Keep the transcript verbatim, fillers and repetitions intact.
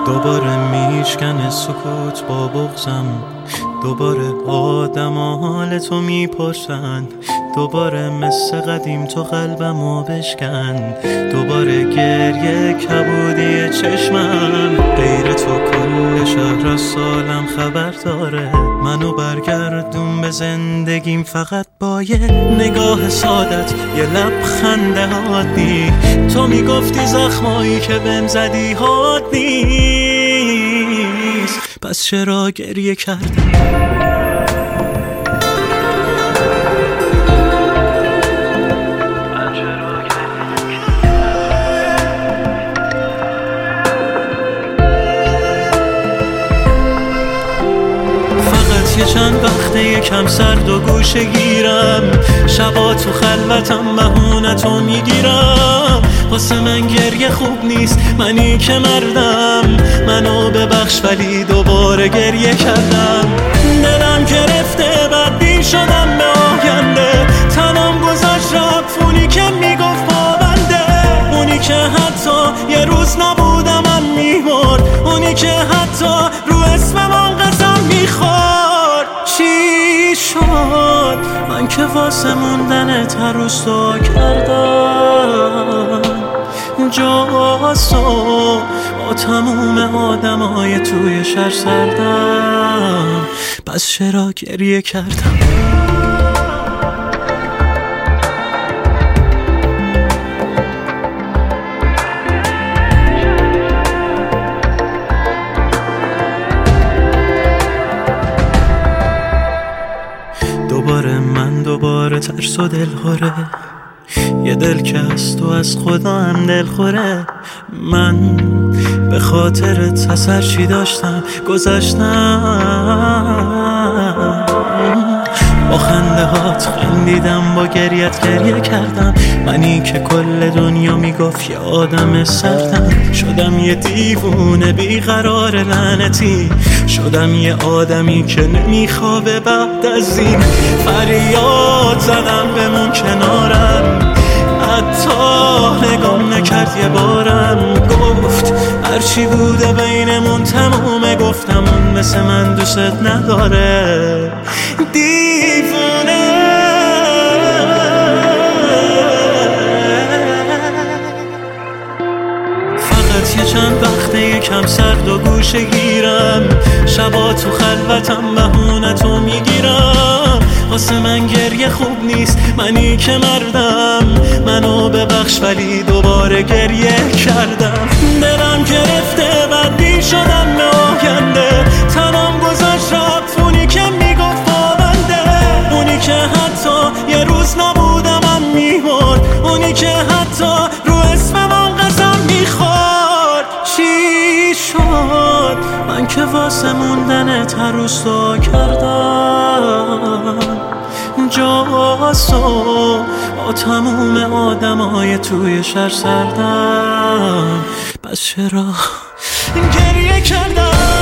دوباره میشکنه سکوت با بغضم، دوباره آدم حال تو میپرسن، دوباره مثل قدیم تو قلبمو بشکن، دوباره گریه کبودی چشمم، غیر تو کل شهر از سالم خبر داره، منو برگردون به زندگیم فقط با یه نگاه سادت، یه لبخند عادی. تو میگفتی زخمایی که بهم زدی حاد نیست، پس چرا گریه کردی؟ یه چند وقته یکم سرد و گوشه گیرم، شبا تو خلوتم بهونتو میگیرم، واسه من گریه خوب نیست، منی که مردم، منو ببخش ولی دوباره گریه کردم، دلم گرفته بدبین شدم به آینده، تنم گذاشت رفت اونی که میگفت پابنده، اونی که حتی یه روز نبودم من میمرد، اونی که حتی رو اسمم قسم میخورد. چی شد من که واسه موندنت هر روز دعا کردم، جاسو با تموم آدمای توی شهر سردم، پس چرا گریه کردم؟ دوباره من دوباره ترس و دل خوره، یه دل که از تو از خدا هم دل خوره، من به خاطر اثر چی داشتم گذاشتم، با خنده هات خندیدم با گریت گریه کردم، منی که کل دنیا میگفت یه آدم سردم، شدم یه دیوونه بیقرار لعنتی، شدم یه آدمی که نمیخوابه بعد از این، فریاد زدم بمون کنارم، حتی نگام نکرد یه بارم، گفت هرچی بوده بینمون تمومه، گفتم اون مثل من دوست نداره، دیوونه. فقط یه چند وقته یکم سرد و گوشه گیرم، شبا تو خلوتم بهونتو میگیرم، واسه من گریه خوب نیست، منی که مردم، منو ببخش ولی دوباره گریه کردم، دلم گرفته بدبین شدم به آینده، تنم گذاشت رفت اونی که میگفت پابنده، اونی که حتی یه روز نبودم من میمرد، اونی که حتی رو اسمم قسم میخورد. چی شد من که واسه موندنت هر روز دعا کردم، جاسو با تموم آدمای توی شهر سردم، پس چرا گریه کردم؟